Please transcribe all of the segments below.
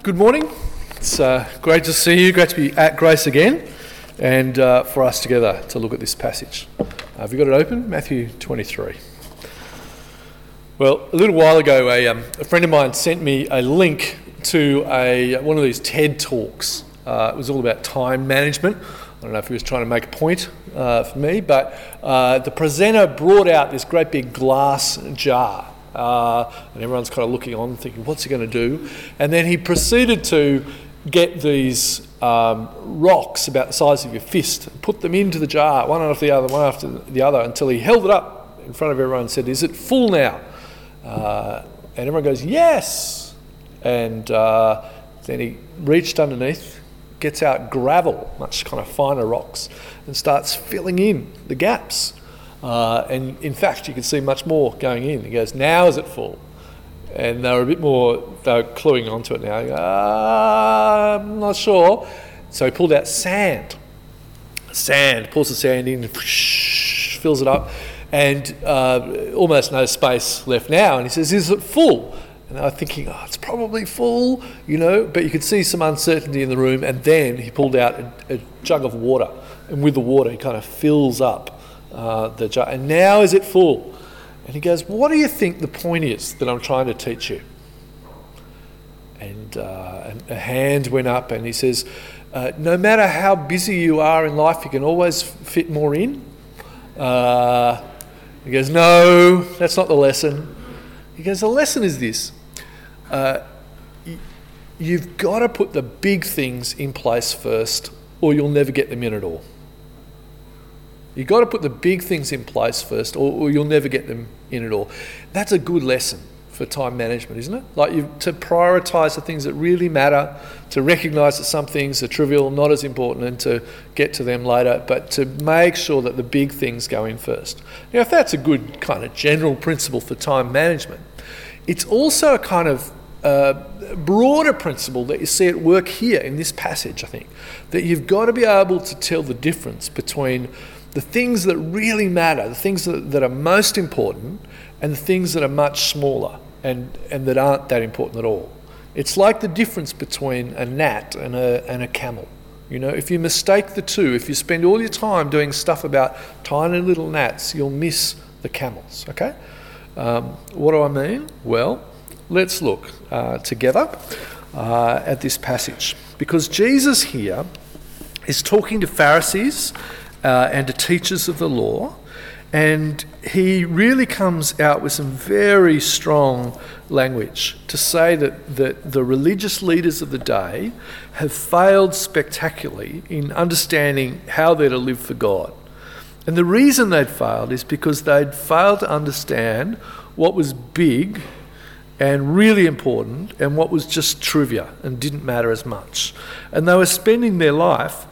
Good morning. It's great to see you, great to be at Grace again, and for us together to look at this passage. Have you got it open? Matthew 23. Well, a little while ago, a friend of mine sent me a link to one of these TED Talks. It was all about time management. I don't know if he was trying to make a point for me, but the presenter brought out this great big glass jar. And everyone's kind of looking on thinking, what's he going to do? And then he proceeded to get these rocks about the size of your fist and put them into the jar, one after the other, until he held it up in front of everyone and said, is it full now? And everyone goes, yes! And then he reached underneath, gets out gravel, much kind of finer rocks, and starts filling in the gaps. And in fact, you can see much more going in. He goes, now is it full? And they were cluing onto it now. I'm not sure. So he pulled out sand, pulls the sand in, fills it up, and almost no space left now. And he says, is it full? And I was thinking, it's probably full, but you could see some uncertainty in the room. And then he pulled out a jug of water. And with the water, he kind of fills up the jar. And now is it full? And he goes, what do you think the point is that I'm trying to teach you? And a hand went up and he says, no matter how busy you are in life, you can always fit more in. He goes, no, that's not the lesson. He goes, the lesson is this. You've got to put the big things in place first, or you'll never get them in at all. You've got to put the big things in place first, or you'll never get them in at all. That's a good lesson for time management, isn't it? Like to prioritise the things that really matter, to recognise that some things are trivial, not as important, and to get to them later, but to make sure that the big things go in first. Now, if that's a good kind of general principle for time management, it's also a kind of broader principle that you see at work here in this passage, I think, that you've got to be able to tell the difference between the things that really matter, the things that are most important, and the things that are much smaller and that aren't that important at all. It's like the difference between a gnat and a camel. If you mistake the two, if you spend all your time doing stuff about tiny little gnats, you'll miss the camels, okay? What do I mean? Well, let's look together at this passage. Because Jesus here is talking to Pharisees and to teachers of the law, and he really comes out with some very strong language to say that the religious leaders of the day have failed spectacularly in understanding how they're to live for God. And the reason they'd failed is because they'd failed to understand what was big and really important and what was just trivia and didn't matter as much. And they were spending their life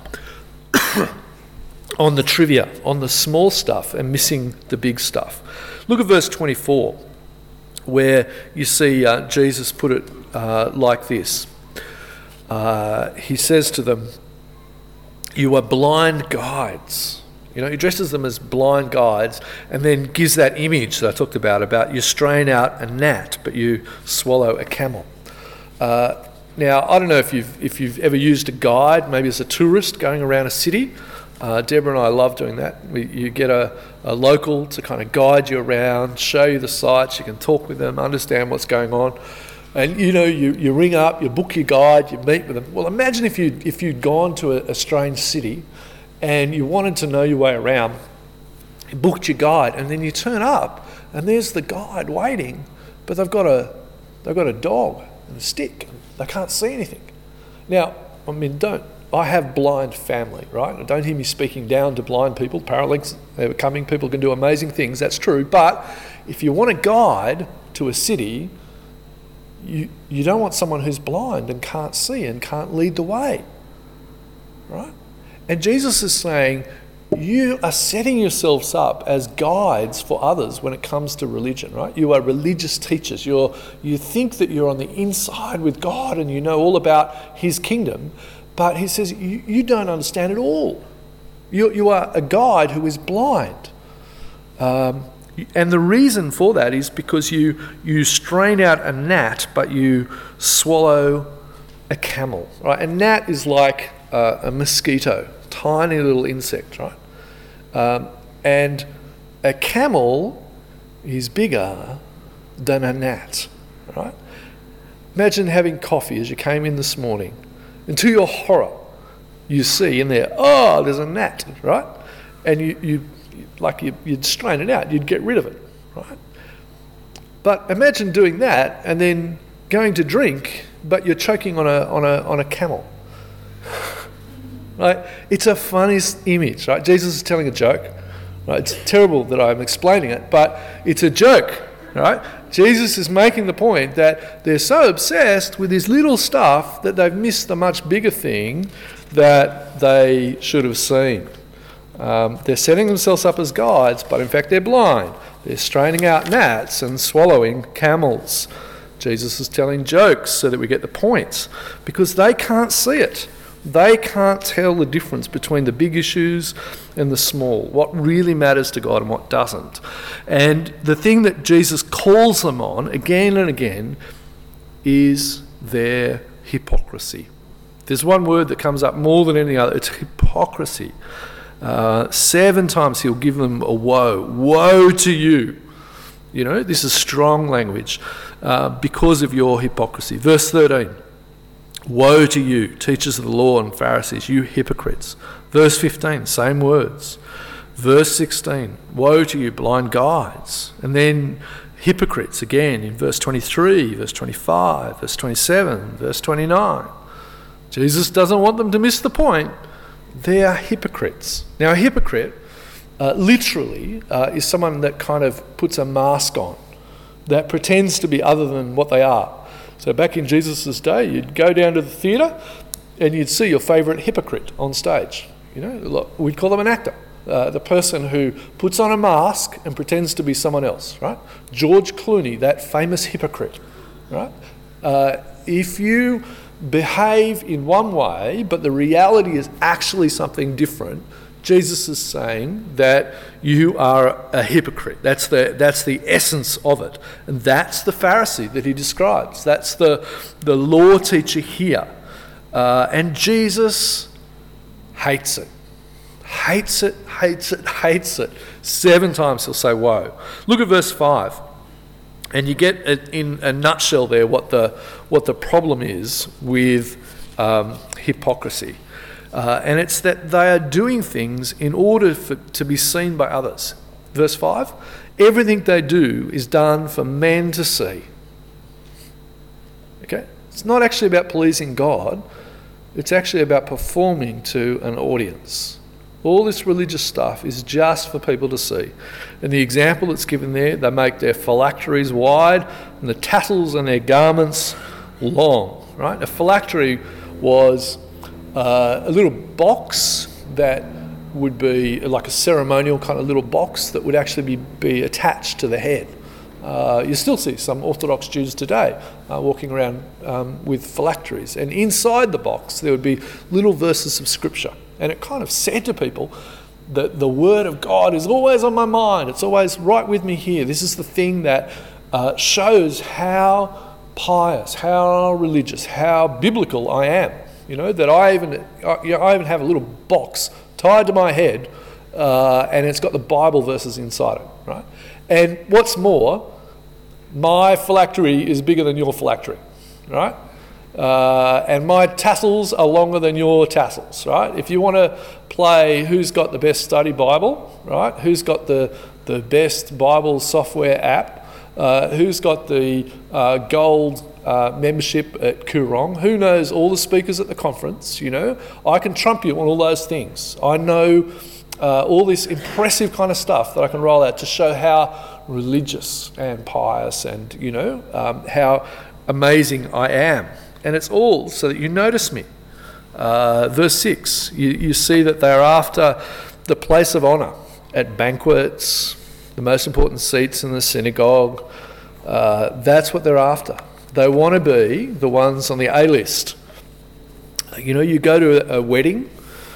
on the trivia, on the small stuff, and missing the big stuff. Look at verse 24, where you see Jesus put it like this. He says to them, you are blind guides. He addresses them as blind guides and then gives that image that I talked about you strain out a gnat, but you swallow a camel. Now, I don't know if you've ever used a guide, maybe as a tourist going around a city. Deborah and I love doing that. You get a local to kind of guide you around, show you the sights, you can talk with them, understand what's going on. And you ring up, you book your guide, you meet with them. Well, imagine if you'd gone to a strange city and you wanted to know your way around, you booked your guide, and then you turn up and there's the guide waiting, but they've got a dog and a stick. They can't see anything. Now, I have blind family, right? Don't hear me speaking down to blind people. Paralinks are coming. People can do amazing things. That's true. But if you want a guide to a city, you don't want someone who's blind and can't see and can't lead the way, right? And Jesus is saying, you are setting yourselves up as guides for others when it comes to religion, right? You are religious teachers. You think that you're on the inside with God and you know all about his kingdom. But he says, you don't understand it all. You are a guide who is blind. And the reason for that is because you strain out a gnat, but you swallow a camel, right? A gnat is like a mosquito, tiny little insect, right? And a camel is bigger than a gnat, right? Imagine having coffee as you came in this morning, and to your horror, you see in there, oh, there's a gnat, right? And you'd strain it out, you'd get rid of it, right? But imagine doing that and then going to drink, but you're choking on a camel, right? It's a funny image, right? Jesus is telling a joke, right? It's terrible that I'm explaining it, but it's a joke, right? Jesus is making the point that they're so obsessed with this little stuff that they've missed the much bigger thing that they should have seen. They're setting themselves up as guides, but in fact they're blind. They're straining out gnats and swallowing camels. Jesus is telling jokes so that we get the point, because they can't see it. They can't tell the difference between the big issues and the small, what really matters to God and what doesn't. And the thing that Jesus calls them on again and again is their hypocrisy. There's one word that comes up more than any other. It's hypocrisy. 7 times he'll give them a woe. Woe to you. You know, this is strong language because of your hypocrisy. Verse 13. Woe to you, teachers of the law and Pharisees, you hypocrites. Verse 15, same words. Verse 16, woe to you, blind guides. And then hypocrites again in verse 23, verse 25, verse 27, verse 29. Jesus doesn't want them to miss the point. They are hypocrites. Now, a hypocrite literally is someone that kind of puts a mask on, that pretends to be other than what they are. So back in Jesus' day, you'd go down to the theatre and you'd see your favourite hypocrite on stage. You know, we'd call them an actor, the person who puts on a mask and pretends to be someone else, right? George Clooney, that famous hypocrite, right? If you behave in one way, but the reality is actually something different, Jesus is saying that you are a hypocrite. That's the essence of it. And that's the Pharisee that he describes. That's the law teacher here. And Jesus hates it. Hates it, hates it, hates it. 7 times he'll say, woe. Look at verse 5. And you get in a nutshell there what the problem is with hypocrisy. And it's that they are doing things in order to be seen by others. Verse 5, everything they do is done for men to see. Okay? It's not actually about pleasing God. It's actually about performing to an audience. All this religious stuff is just for people to see. And the example that's given there, they make their phylacteries wide and the tassels on their garments long. Right? A phylactery was a little box that would be like a ceremonial kind of little box that would actually be attached to the head. You still see some Orthodox Jews today walking around with phylacteries, and inside the box there would be little verses of scripture, and it kind of said to people that the word of God is always on my mind, it's always right with me here. This is the thing that shows how pious, how religious, how biblical I am. You know, that I even have a little box tied to my head and it's got the Bible verses inside it, right? And what's more, my phylactery is bigger than your phylactery, right? And my tassels are longer than your tassels, right? If you want to play who's got the best study Bible, right? Who's got the best Bible software app? Who's got the gold membership at Koorong? Who knows all the speakers at the conference? You know, I can trump you on all those things. I know all this impressive kind of stuff that I can roll out to show how religious and pious and, you know, how amazing I am. And it's all so that you notice me. Verse 6, you see that they're after the place of honour at banquets, the most important seats in the synagogue. That's what they're after. They want to be the ones on the A-list. You know, you go to a wedding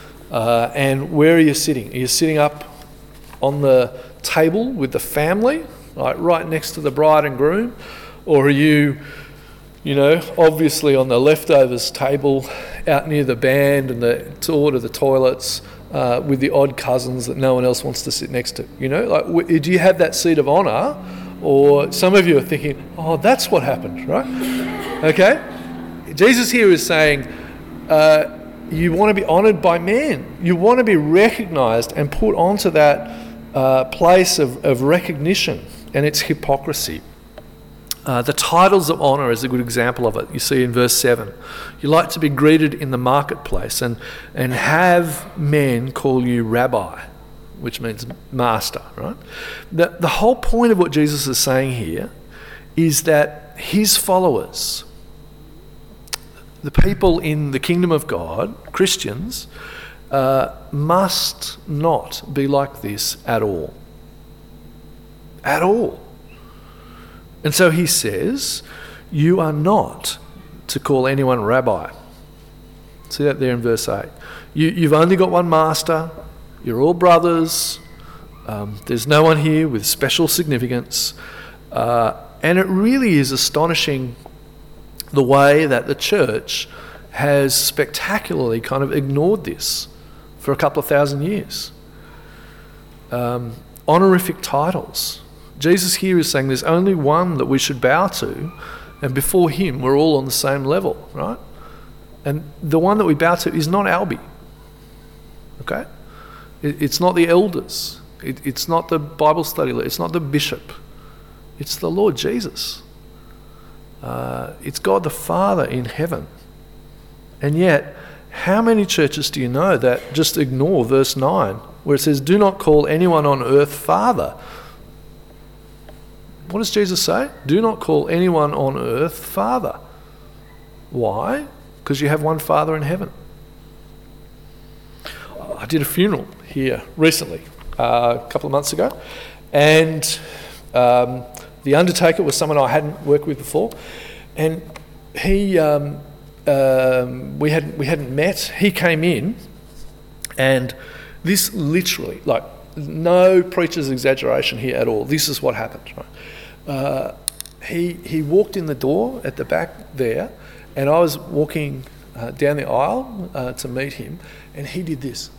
and where are you sitting? Are you sitting up on the table with the family, like right next to the bride and groom? Or are you obviously on the leftovers table out near the band and to order the toilets with the odd cousins that no one else wants to sit next to. Do you have that seat of honour? Or some of you are thinking, oh, that's what happened, right? Okay? Jesus here is saying, you want to be honoured by men. You want to be recognised and put onto that place of recognition, and it's hypocrisy. The titles of honour is a good example of it. You see in verse 7. You like to be greeted in the marketplace and have men call you rabbi, which means master, right? The whole point of what Jesus is saying here is that his followers, the people in the kingdom of God, Christians, must not be like this at all. At all. And so he says, you are not to call anyone rabbi. See that there in verse 8. You've only got one master. You're all brothers. There's no one here with special significance. And it really is astonishing the way that the church has spectacularly kind of ignored this for a couple of thousand years. Honorific titles. Jesus here is saying there's only one that we should bow to, and before him we're all on the same level, right? And the one that we bow to is not Albie, okay? It's not the elders. It's not the Bible study leader. It's not the bishop. It's the Lord Jesus. It's God the Father in heaven. And yet, how many churches do you know that just ignore verse 9, where it says, do not call anyone on earth Father? What does Jesus say? Do not call anyone on earth Father. Why? Because you have one Father in heaven. I did a funeral here recently, a couple of months ago, and the undertaker was someone I hadn't worked with before, and he we hadn't met. He came in, and this literally, like, no preacher's exaggeration here at all. This is what happened. Right? He walked in the door at the back there, and I was walking down the aisle to meet him, and he did this.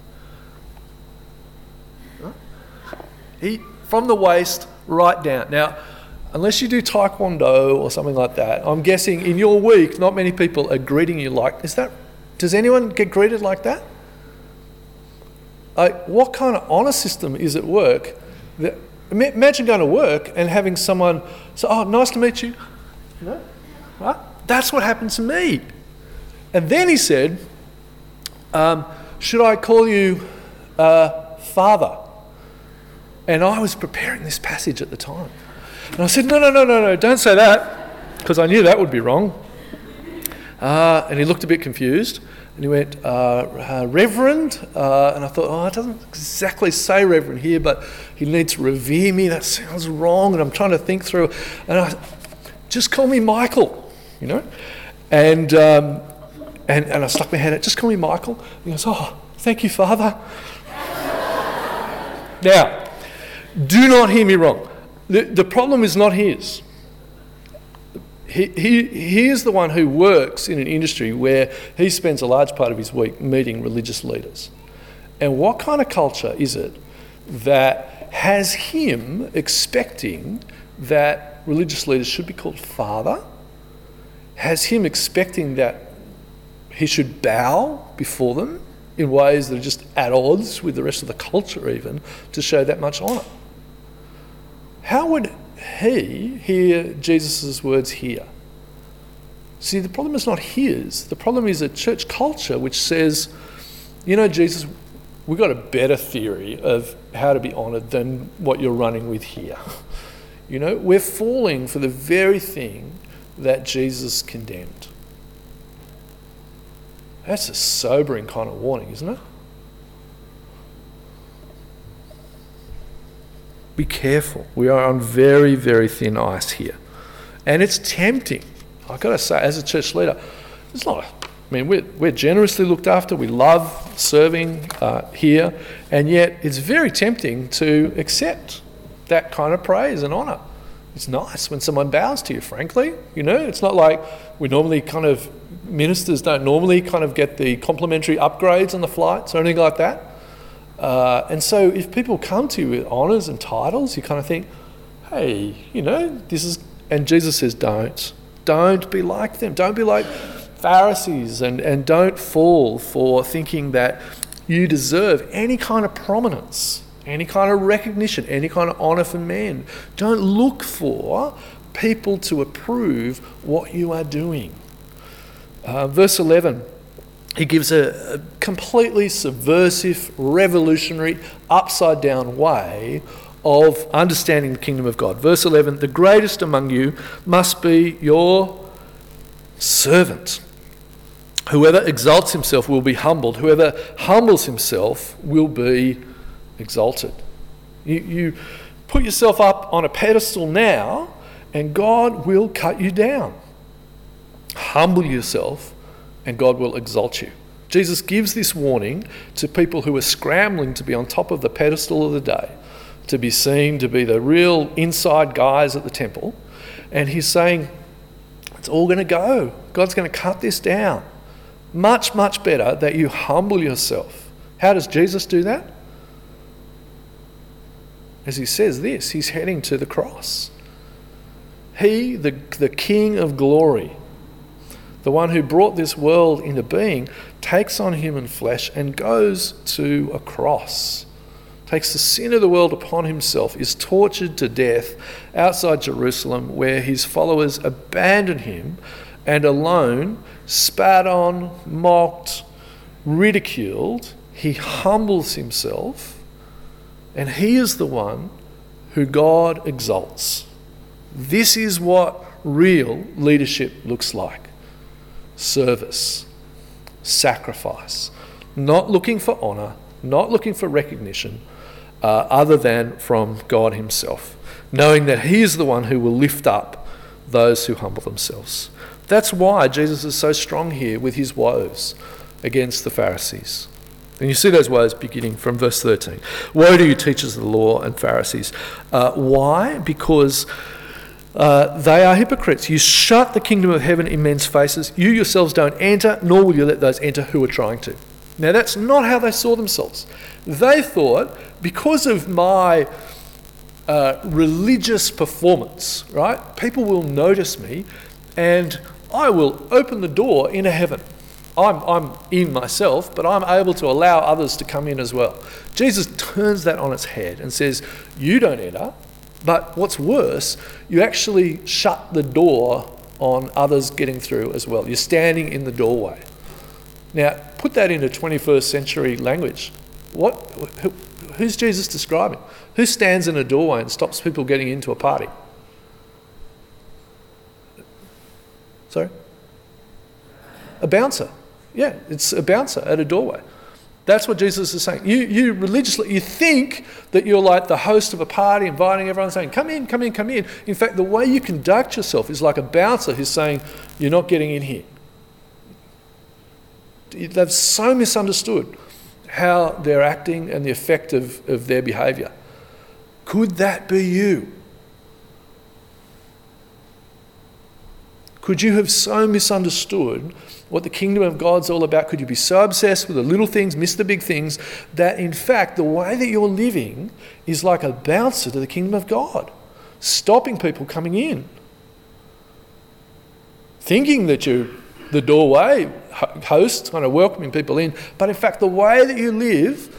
He, from the waist right down. Now, unless you do taekwondo or something like that, I'm guessing in your week, not many people are greeting you like, does anyone get greeted like that? What kind of honour system is at work? Imagine going to work and having someone say, oh, nice to meet you. Right? That's what happened to me. And then he said, should I call you Father? And I was preparing this passage at the time. And I said, no, don't say that, because I knew that would be wrong. And he looked a bit confused. And he went, Reverend? And I thought, oh, it doesn't exactly say Reverend here, but he needs to revere me. That sounds wrong. And I'm trying to think through. And I just call me Michael, And I stuck my hand out, just call me Michael. And he goes, oh, thank you, Father. Now, do not hear me wrong. The problem is not his. He is the one who works in an industry where he spends a large part of his week meeting religious leaders. And what kind of culture is it that has him expecting that religious leaders should be called Father? Has him expecting that he should bow before them in ways that are just at odds with the rest of the culture even to show that much honour? How would he hear Jesus' words here? See, the problem is not his. The problem is a church culture which says, Jesus, we've got a better theory of how to be honoured than what you're running with here. We're falling for the very thing that Jesus condemned. That's a sobering kind of warning, isn't it? Be careful. We are on very, very thin ice here. And it's tempting. I've got to say, as a church leader, it's not, we're generously looked after. We love serving here. And yet it's very tempting to accept that kind of praise and honour. It's nice when someone bows to you, frankly. It's not like we normally ministers don't normally get the complimentary upgrades on the flights or anything like that. And so if people come to you with honours and titles, you kind of think, hey, this is... And Jesus says, don't be like them. Don't be like Pharisees, and don't fall for thinking that you deserve any kind of prominence, any kind of recognition, any kind of honour from men. Don't look for people to approve what you are doing. Verse 11, he gives a completely subversive, revolutionary, upside-down way of understanding the kingdom of God. Verse 11, the greatest among you must be your servant. Whoever exalts himself will be humbled. Whoever humbles himself will be exalted. You put yourself up on a pedestal now, and God will cut you down. Humble yourself, and God will exalt you. Jesus gives this warning to people who are scrambling to be on top of the pedestal of the day, to be seen to be the real inside guys at the temple. And he's saying, it's all going to go. God's going to cut this down. Much, much better that you humble yourself. How does Jesus do that? As he says this, he's heading to the cross. He, the King of glory, the one who brought this world into being, takes on human flesh and goes to a cross. Takes the sin of the world upon himself, is tortured to death outside Jerusalem, where his followers abandon him, and alone, spat on, mocked, ridiculed, he humbles himself, and he is the one who God exalts. This is what real leadership looks like. Service, sacrifice, not looking for honour, not looking for recognition, other than from God himself, knowing that he is the one who will lift up those who humble themselves. That's why Jesus is so strong here with his woes against the Pharisees. And you see those woes beginning from verse 13. Woe to you, teachers of the law and Pharisees. Why? Because they are hypocrites. You shut the kingdom of heaven in men's faces. You yourselves don't enter, nor will you let those enter who are trying to. Now, that's not how they saw themselves. They thought, because of my religious performance, right, people will notice me and I will open the door into heaven. I'm in myself, but I'm able to allow others to come in as well. Jesus turns that on its head and says, you don't enter, but what's worse, you actually shut the door on others getting through as well. You're standing in the doorway. Now, put that into 21st century language. Who's Jesus describing? Who stands in a doorway and stops people getting into a party? Sorry? A bouncer. Yeah, it's a bouncer at a doorway. That's what Jesus is saying. You religiously, you think that you're like the host of a party, inviting everyone, saying, come in, come in, come in. In fact, the way you conduct yourself is like a bouncer who's saying, you're not getting in here. They've so misunderstood how they're acting and the effect of their behaviour. Could that be you? Could you have so misunderstood what the kingdom of God's all about? Could you be so obsessed with the little things, miss the big things, that in fact the way that you're living is like a bouncer to the kingdom of God, stopping people coming in, thinking that you're the doorway host, kind of welcoming people in, but in fact the way that you live,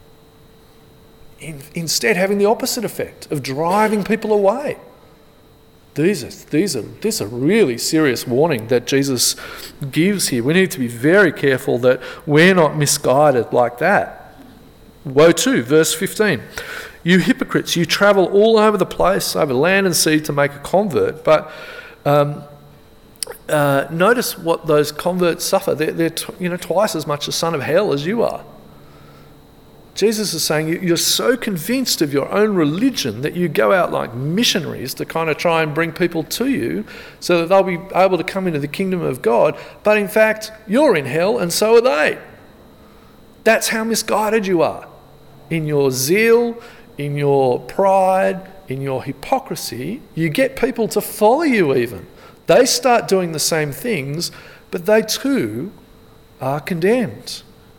instead having the opposite effect of driving people away. This is a really serious warning that Jesus gives here. We need to be very careful that we're not misguided like that. Woe to, verse 15. You hypocrites, you travel all over the place, over land and sea to make a convert, but notice what those converts suffer. They're twice as much a son of hell as you are. Jesus is saying you're so convinced of your own religion that you go out like missionaries to kind of try and bring people to you so that they'll be able to come into the kingdom of God, but in fact you're in hell and so are they. That's how misguided you are in your zeal, in your pride, in your hypocrisy, you get people to follow you even. They start doing the same things, but they too are condemned.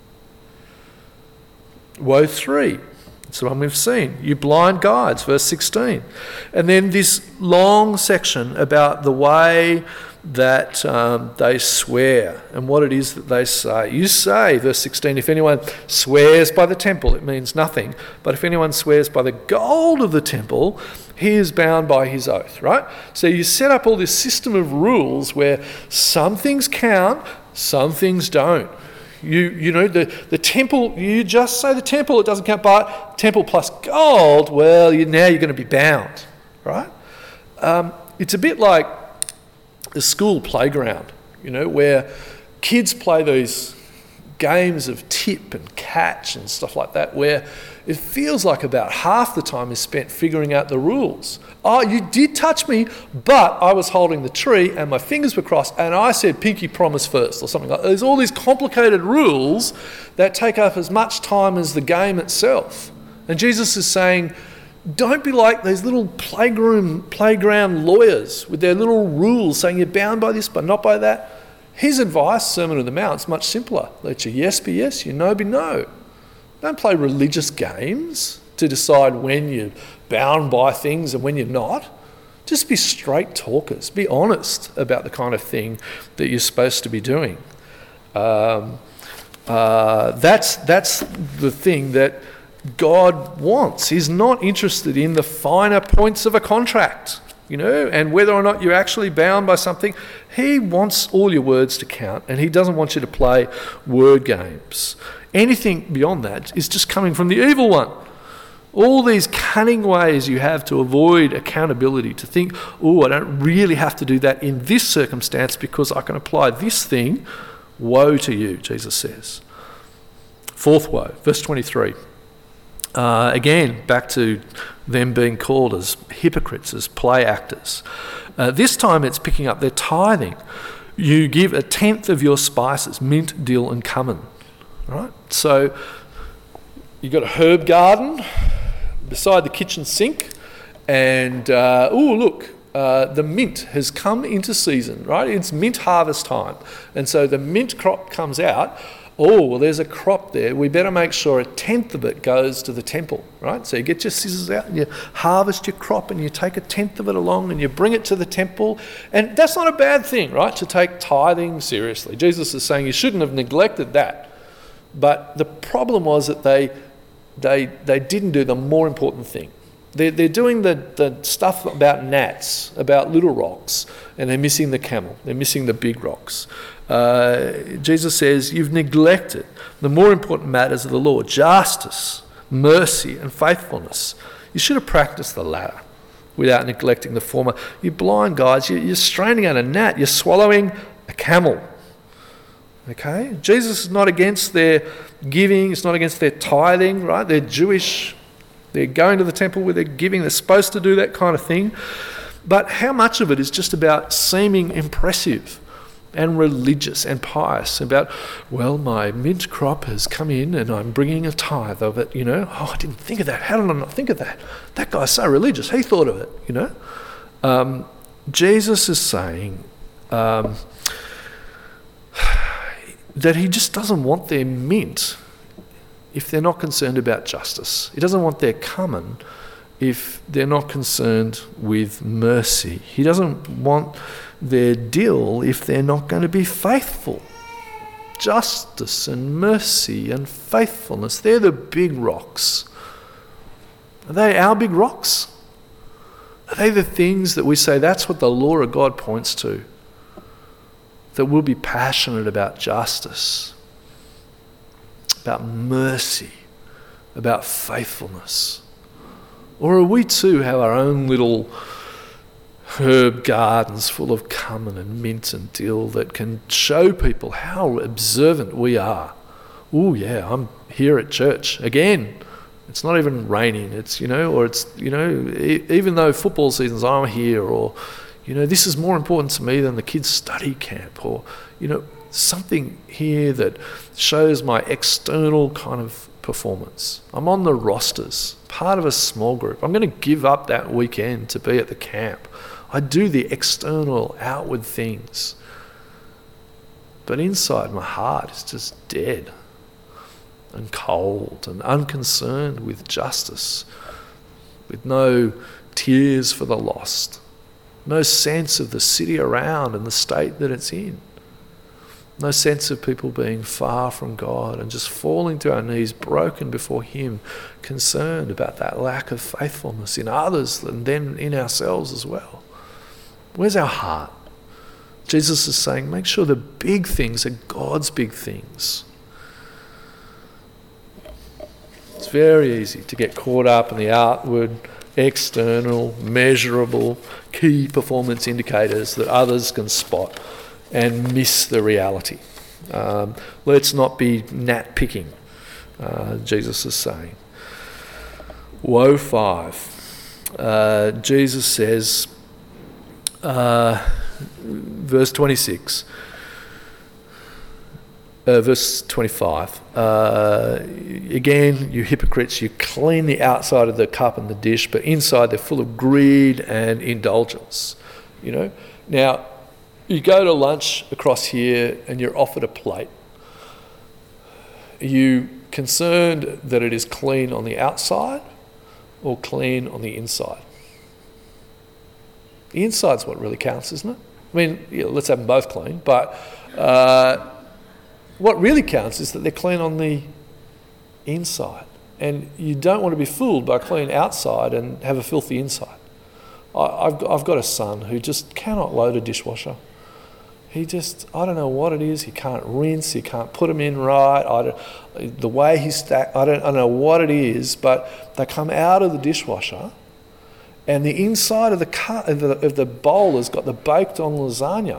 Woe 3. It's the one we've seen. You blind guides, verse 16. And then this long section about the way that they swear and what it is that they say. You say, verse 16, if anyone swears by the temple, it means nothing. But if anyone swears by the gold of the temple, he is bound by his oath, right? So you set up all this system of rules where some things count, some things don't. You know, the temple, you just say the temple, it doesn't count, but temple plus gold, well, now you're going to be bound, right? It's a bit like the school playground, you know, where kids play these games of tip and catch and stuff like that, where it feels like about half the time is spent figuring out the rules. Oh, you did touch me, but I was holding the tree and my fingers were crossed and I said pinky promise first or something like that. There's all these complicated rules that take up as much time as the game itself. And Jesus is saying, don't be like these little playground lawyers with their little rules saying you're bound by this but not by that. His advice, Sermon on the Mount, is much simpler. Let your yes be yes, your no be no. Don't play religious games to decide when you're bound by things and when you're not. Just be straight talkers. Be honest about the kind of thing that you're supposed to be doing. That's the thing that God wants. He's not interested in the finer points of a contract, you know, and whether or not you're actually bound by something. He wants all your words to count, and he doesn't want you to play word games. Anything beyond that is just coming from the evil one. All these cunning ways you have to avoid accountability, to think, oh, I don't really have to do that in this circumstance because I can apply this thing. Woe to you, Jesus says. Fourth woe, verse 23. Again, back to them being called as hypocrites, as play actors. This time it's picking up their tithing. You give 1/10 of your spices, mint, dill and cumin. Right? So you've got a herb garden beside the kitchen sink and, the mint has come into season, right? It's mint harvest time. And so the mint crop comes out. Oh, well, there's a crop there. We better make sure 1/10 of it goes to the temple, right? So you get your scissors out and you harvest your crop and you take 1/10 of it along and you bring it to the temple. And that's not a bad thing, right, to take tithing seriously. Jesus is saying you shouldn't have neglected that. But the problem was that they didn't do the more important thing. They're doing the stuff about gnats, about little rocks, and they're missing the camel. They're missing the big rocks. Jesus says you've neglected the more important matters of the law: justice, mercy, and faithfulness. You should have practiced the latter without neglecting the former. You blind guys, you're straining out a gnat. You're swallowing a camel. Okay? Jesus is not against their giving. It's not against their tithing, right? They're Jewish. They're going to the temple where they're giving. They're supposed to do that kind of thing. But how much of it is just about seeming impressive and religious and pious, about, well, my mint crop has come in and I'm bringing a tithe of it, you know. Oh, I didn't think of that. How did I not think of that? That guy's so religious. He thought of it, you know. Jesus is saying that he just doesn't want their mint if they're not concerned about justice. He doesn't want their cumin if they're not concerned with mercy. He doesn't want their dill if they're not going to be faithful. Justice and mercy and faithfulness, they're the big rocks. Are they our big rocks? Are they the things that we say that's what the law of God points to? That we'll be passionate about justice, about mercy, about faithfulness? Or are we too have our own little herb gardens full of cumin and mint and dill that can show people how observant we are? Oh yeah, I'm here at church again. It's not even raining. It's, you know, or it's, you know, even though football season's, I'm here, or, you know, this is more important to me than the kids' study camp, or, you know, something here that shows my external kind of performance. I'm on the rosters, part of a small group. I'm going to give up that weekend to be at the camp. I do the external, outward things. But inside, my heart is just dead and cold and unconcerned with justice, with no tears for the lost, no sense of the city around and the state that it's in, no sense of people being far from God and just falling to our knees, broken before Him, concerned about that lack of faithfulness in others and then in ourselves as well. Where's our heart? Jesus is saying, make sure the big things are God's big things. It's very easy to get caught up in the outward, external, measurable, key performance indicators that others can spot and miss the reality. Let's not be gnat picking, Jesus is saying. Woe 5. Jesus says, verse 26, verse 25, again, you hypocrites, you clean the outside of the cup and the dish, but inside they're full of greed and indulgence. You know, now you go to lunch across here and you're offered a plate. Are you concerned that it is clean on the outside or clean on the inside? The inside's what really counts, isn't it? I mean, yeah, let's have them both clean, but what really counts is that they're clean on the inside. And you don't want to be fooled by clean outside and have a filthy inside. I've got a son who just cannot load a dishwasher. He just, I don't know what it is. He can't rinse. He can't put them in right. The way he stack, I don't know what it is, but they come out of the dishwasher, and the inside of the bowl has got the baked on lasagna.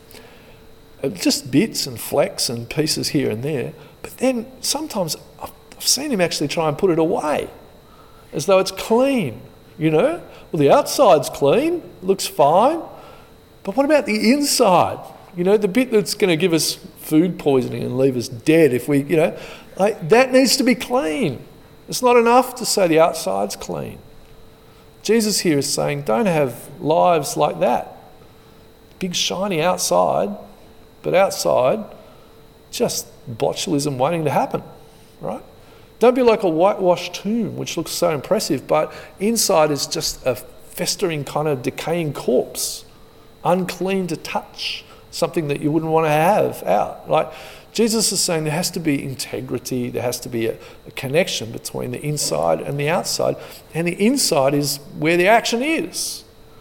Just bits and flecks and pieces here and there. But then sometimes I've seen him actually try and put it away as though it's clean, you know? Well, the outside's clean, looks fine. But what about the inside? You know, the bit that's going to give us food poisoning and leave us dead if we, you know, that needs to be clean. It's not enough to say the outside's clean. Jesus here is saying, don't have lives like that. Big shiny outside, but outside, just botulism waiting to happen, right? Don't be like a whitewashed tomb, which looks so impressive, but inside is just a festering kind of decaying corpse, unclean to touch, something that you wouldn't want to have out. Like Jesus is saying there has to be integrity, there has to be a connection between the inside and the outside, and the inside is where the action is.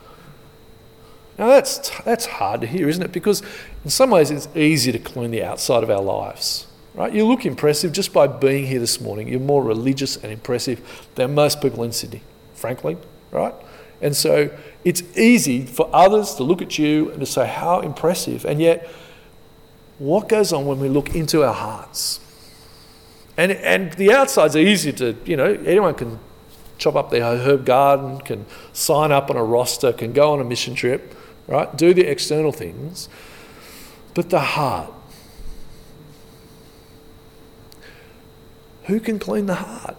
Now that's hard to hear, isn't it? Because in some ways it's easy to clean the outside of our lives, right? You look impressive just by being here this morning. You're more religious and impressive than most people in Sydney, frankly, right? And so it's easy for others to look at you and to say, how impressive. And yet, what goes on when we look into our hearts? And the outside's easy to, you know, anyone can chop up their herb garden, can sign up on a roster, can go on a mission trip, right? Do the external things. But the heart, who can clean the heart?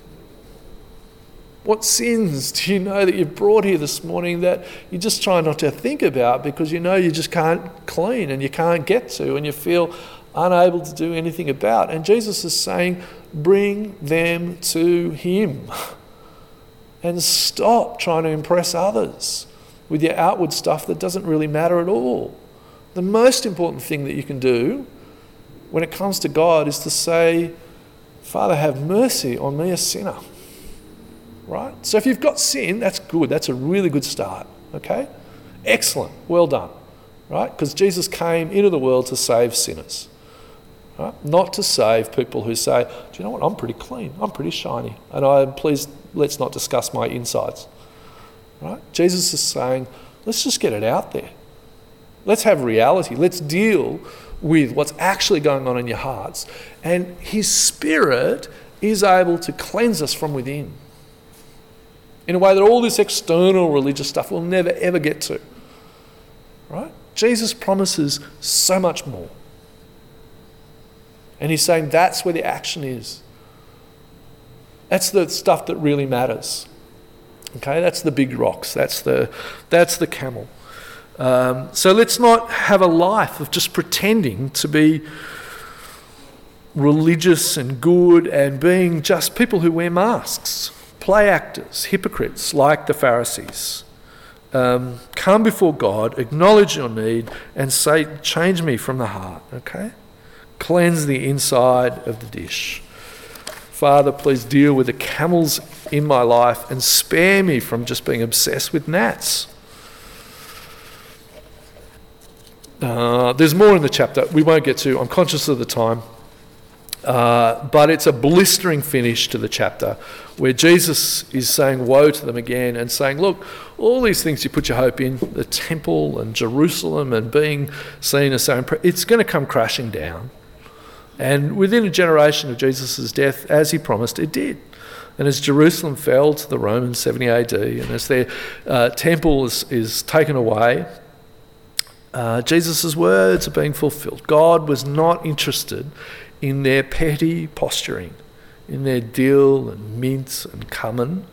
What sins do you know that you've brought here this morning that you just try not to think about because you know you just can't clean and you can't get to and you feel unable to do anything about? And Jesus is saying, bring them to Him and stop trying to impress others with your outward stuff that doesn't really matter at all. The most important thing that you can do when it comes to God is to say, Father, have mercy on me, a sinner. Right? So if you've got sin, that's good. That's a really good start. Okay? Excellent. Well done. Right? Because Jesus came into the world to save sinners. Right? Not to save people who say, do you know what? I'm pretty clean. I'm pretty shiny. And please, let's not discuss my insides. Right? Jesus is saying, let's just get it out there. Let's have reality. Let's deal with what's actually going on in your hearts. And His Spirit is able to cleanse us from within in a way that all this external religious stuff will never, ever get to. Right? Jesus promises so much more. And He's saying that's where the action is. That's the stuff that really matters. Okay, that's the big rocks. That's the camel. So let's not have a life of just pretending to be religious and good and being just people who wear masks, play actors, hypocrites like the Pharisees. Come before God, acknowledge your need and say, change me from the heart, okay? Cleanse the inside of the dish. Father, please deal with the camels in my life and spare me from just being obsessed with gnats. There's more in the chapter we won't get to. I'm conscious of the time. But it's a blistering finish to the chapter where Jesus is saying woe to them again and saying, look, all these things you put your hope in, the temple and Jerusalem and being seen as so it's going to come crashing down. And within a generation of Jesus' death, as he promised, it did. And as Jerusalem fell to the Romans 70 AD and as their temple is taken away, Jesus' words are being fulfilled. God was not interested in their petty posturing, in their dill and mint and cumin.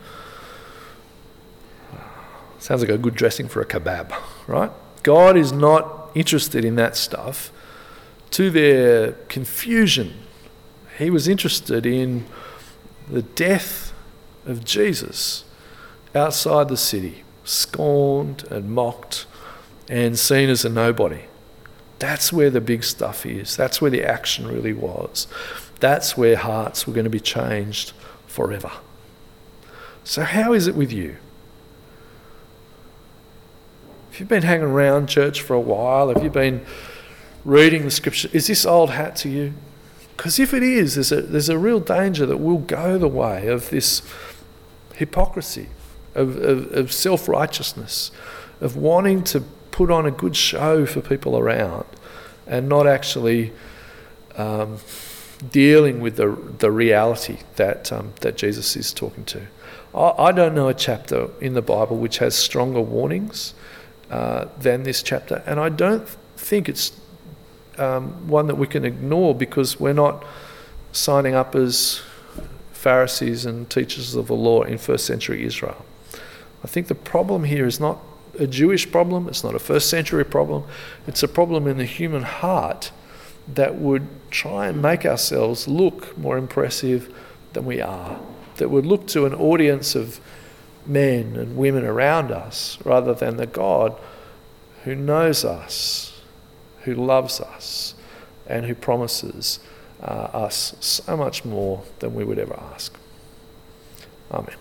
Sounds like a good dressing for a kebab, right? God is not interested in that stuff. To their confusion, he was interested in the death of Jesus outside the city, scorned and mocked and seen as a nobody. That's where the big stuff is. That's where the action really was. That's where hearts were going to be changed forever. So how is it with you? If you've been hanging around church for a while, have you been reading the scripture, is this old hat to you? Because if it is, there's a real danger that we'll go the way of this hypocrisy, of self-righteousness, of wanting to put on a good show for people around and not actually dealing with the reality that Jesus is talking to. I don't know a chapter in the Bible which has stronger warnings than this chapter, and I don't think it's one that we can ignore because we're not signing up as Pharisees and teachers of the law in first century Israel. I think the problem here is not a Jewish problem, it's not a first century problem, it's a problem in the human heart that would try and make ourselves look more impressive than we are, that would look to an audience of men and women around us rather than the God who knows us, who loves us, and who promises us so much more than we would ever ask. Amen.